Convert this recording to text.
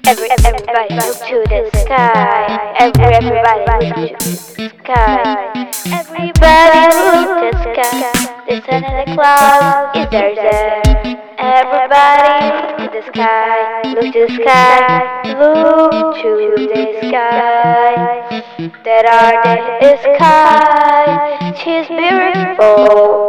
Everybody look to the sky. Everybody look to the sky. Everybody look to the sky. The sun and the clouds is there. Everybody look to the sky. Look to the sky. Look to the sky. That are the sky. She's beautiful.